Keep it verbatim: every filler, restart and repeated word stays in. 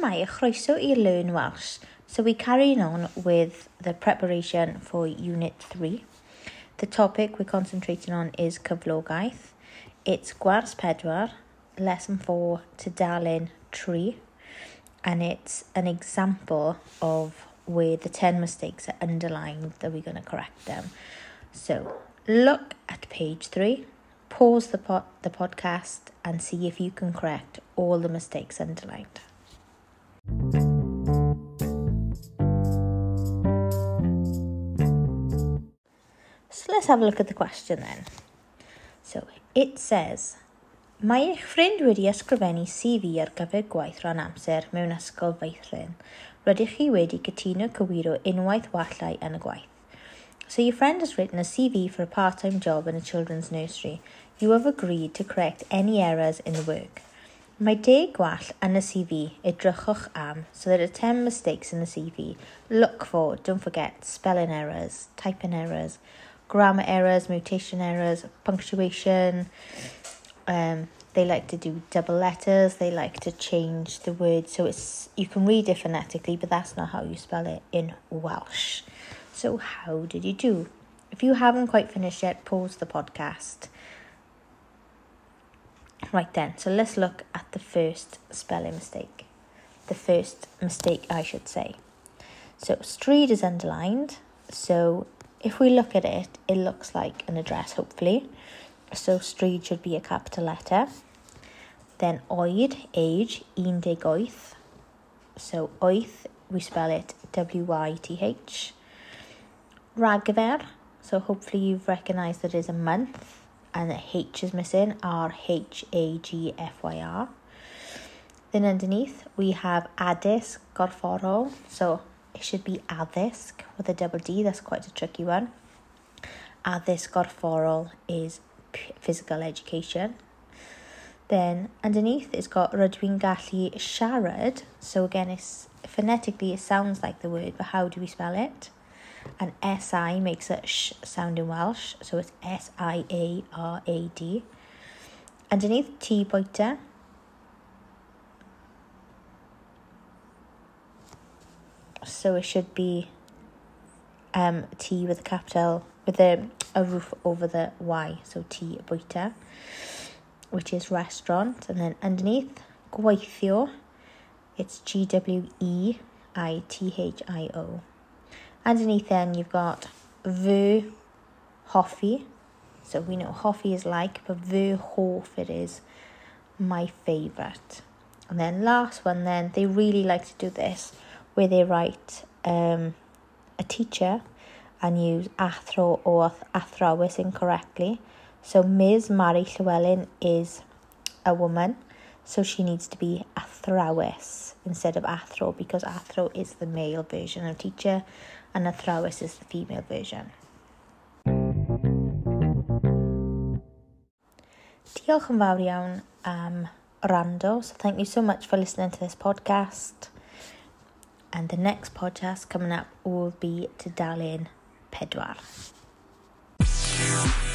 Shwmae, a chroeso I Learn Welsh. So we're carrying on with the preparation for Unit three. The topic we're concentrating on is cyflogaeth. It's Gwars Pedwar, Lesson four, Tudalen three. And it's an example of where the ten mistakes are underlined that we're going to correct them. So look at page three, pause the, pod, the podcast and see if you can correct all the mistakes underlined. So let's have a look at the question then. So it says, mae eich ffrind wedi ysgrifennu C V ar gyfer gwaith rhan amser mewn ysgol feithrin. Rydych chi wedi cytuno cywiro unwaith wallau yn y gwaith. So your friend has written a C V for a part-time job in a children's nursery. You have agreed to correct any errors in the work. Mae deg gwall yn y C V, edrychwch am, so there are ten mistakes in the C V. Look for, don't forget, spelling errors, typing errors, grammar errors, mutation errors, punctuation. Um, they like to do double letters. They like to change the word. So it's you can read it phonetically, but that's not how you spell it in Welsh. So how did you do? If you haven't quite finished yet, pause the podcast. Right then, so let's look at the first spelling mistake. The first mistake, I should say. So stryd is underlined. So if we look at it, it looks like an address, hopefully. So stryd should be a capital letter. Then oed, age, un deg wyth. So wyth, we spell it W Y T H. Rhagfyr, so hopefully you've recognised that it is a month and the H is missing, R H A G F Y R. Then underneath we have addysg gorfforol, so it should be addysg with a double D, that's quite a tricky one. Addysg gorfforol is physical education. Then underneath it's got rydw i'n gallu siarad, so again it's phonetically it sounds like the word, but how do we spell it? And S I makes a sh sound in Welsh, so it's S I A R A D. Underneath T bwyta, so it should be um, T with a capital, with a, a roof over the Y, so T bwyta, which is restaurant. And then underneath gweithio, it's G W E I T H I O. Underneath then you've got fy hoffi. So we know hoffi is like, but fy hoff it is my favourite. And then last one then, they really like to do this, where they write um, a teacher and use athro or athrawes incorrectly. So Miz Mary Llewellyn is a woman, so she needs to be athrawes instead of athro, because athro is the male version of teacher and athrawes is the female version. Diolch yn fawr iawn am rando. So thank you so much for listening to this podcast. And the next podcast coming up will be Tudalen Pedwar.